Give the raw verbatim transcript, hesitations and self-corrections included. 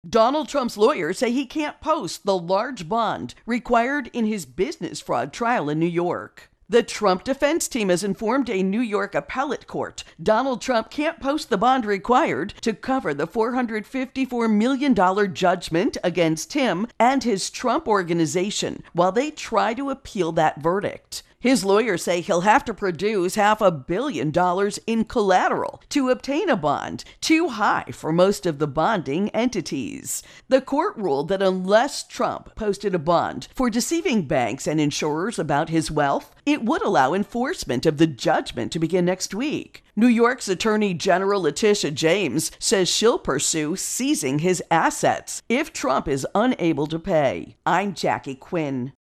Donald Trump's lawyers say he can't post the large bond required in his business fraud trial in New York. The Trump defense team has informed a New York appellate court Donald Trump can't post the bond required to cover the four hundred fifty-four million dollars judgment against him and his Trump organization while they try to appeal that verdict. His lawyers say he'll have to produce half a billion dollars in collateral to obtain a bond, too high for most of the bonding entities. The court ruled that unless Trump posted a bond for deceiving banks and insurers about his wealth, it would allow enforcement of the judgment to begin next week. New York's Attorney General Letitia James says she'll pursue seizing his assets if Trump is unable to pay. I'm Jackie Quinn.